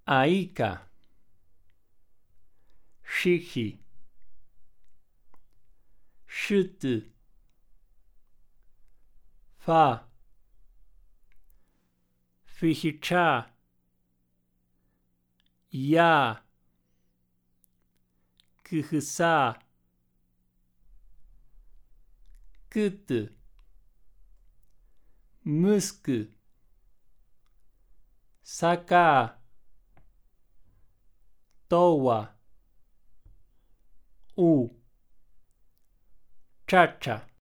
Aika, Shiki, Shutu, Fa, Fihicha, Ya, Kuhusa, Kutu, Musku, Saka, Towa, U, Chacha.